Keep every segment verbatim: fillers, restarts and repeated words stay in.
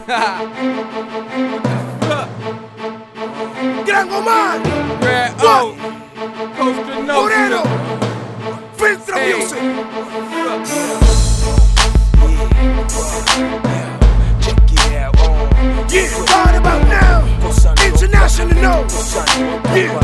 Gran Omar, Red O, Costa Moreno, Filtro Hey. Music. Yeah, right about now, international no. Yeah,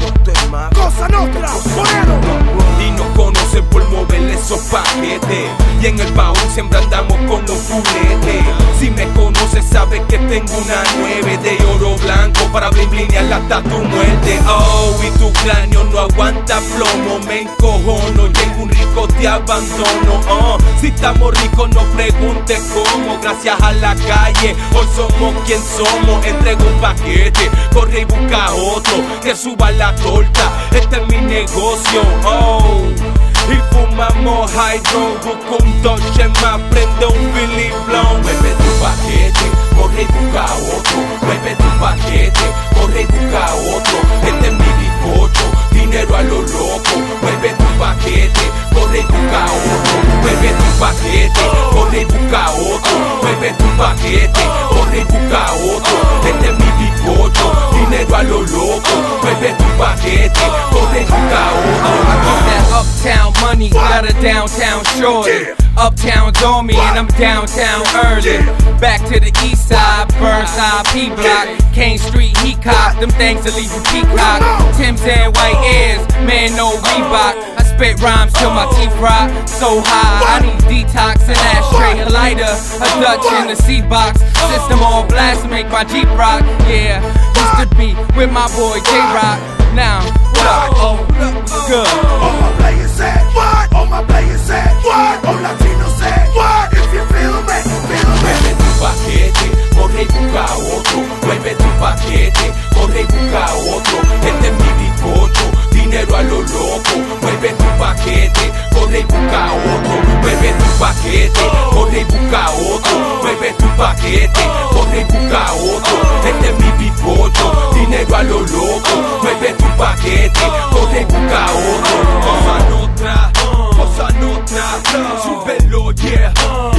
Cosa Nostra, Moreno. Y nos conocen por mover esos paquetes. Y en el baúl siempre andamos con los fuletes. Si me conoces sabes que tengo una nueve de oro blanco para blinearla hasta tu muerte. Oh, y tu cráneo no aguanta plomo. Me encojono, llego un rico te abandono. Oh, si estamos ricos no preguntes cómo. Gracias a la calle hoy somos quien somos. Entrego un paquete, corre y busca otro que suba la torta. Este es mi negocio. Oh, y fumamos hydro, busco un Dodge más, prende un Billy Blown. Mueve tu paquete, corre y busca otro. Mueve tu paquete, corre y busca otro. Este es mi bizcocho, dinero a lo loco. Mueve tu paquete, corre y busca otro. Mueve tu paquete, corre y busca otro. Mueve tu paquete, corre y busca otro. Este es mi bizcocho, dinero a lo loco. Mueve tu paquete, corre y busca otro. That uptown money got a downtown shorty. Uptown's on me and I'm downtown early. Back to the east side, Burnside P block, Kane Street, he cop. Them things that leave you peacock. Tim's and white ears, man no Reebok. I spit rhymes till my teeth rock. So high, I need detox and ashtray, a lighter, a Dutch in the seat box. System all blast to make my Jeep rock. Yeah, used to be with my boy J Rock. Now, what up? Oh, what's good? All my players say what? All my players say what? All Latinos say what? If you feel me, feel me. Mueve tu paquete, corre y busca otro. Mueve tu paquete, corre y busca otro. Este es mi bizcocho, dinero a lo loco. Mueve tu paquete, corre y busca otro. Mueve tu paquete, corre y busca otro. Mueve tu paquete, corre y busca otro. Este es mi bizcocho, dinero a lo loco. Mueve tu paquete, corre y busca otro. Cosa Nostra, Cosa Nostra, súbelo, yeah.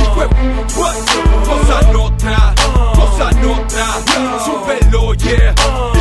What? Cosa Nostra, Cosa Nostra, súbelo, yeah.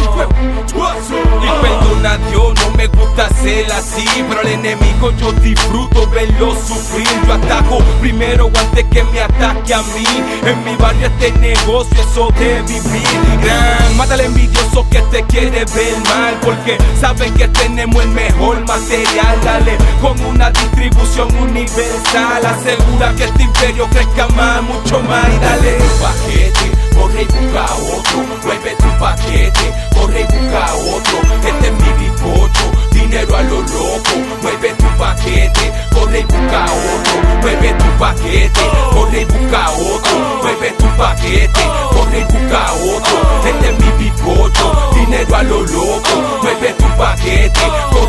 Y perdona Dios, no me gusta ser así, pero al enemigo yo disfruto verlo sufrir. Yo ataco primero antes que me ataque a mí. En mi barrio este negocio es sobrevivir. Gran, mata al envidioso que te quiere ver mal, porque saben que tenemos el mejor material. Dale con una distribución universal, asegura que este imperio crezca más, mucho más. Y dale tu paquete, corre y busca otro. Mueve tu paquete, corre y busca otro. Este es mi bizcocho, dinero a lo loco. Mueve tu paquete, corre y busca otro. Mueve tu paquete, corre y busca otro. Mueve tu paquete, corre y busca otro. Este es mi bizcocho, dinero a lo loco. Mueve tu paquete, corre